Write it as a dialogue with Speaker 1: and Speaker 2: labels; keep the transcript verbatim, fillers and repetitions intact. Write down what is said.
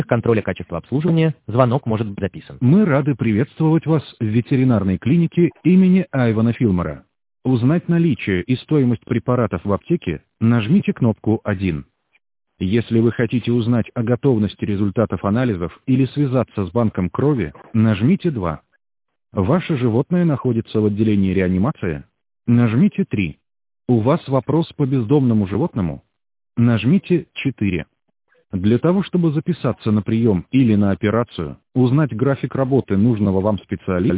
Speaker 1: контроля качества обслуживания звонок может быть записан.
Speaker 2: Мы рады приветствовать вас в ветеринарной клинике имени Айвана Филмора. Узнать наличие и стоимость препаратов в аптеке, нажмите кнопку один. Если вы хотите узнать о готовности результатов анализов или связаться с банком крови, нажмите два. Ваше животное находится в отделении реанимации? Нажмите три. У вас вопрос по бездомному животному? Нажмите четыре. Для того, чтобы записаться на прием или на операцию, узнать график работы нужного вам специалиста,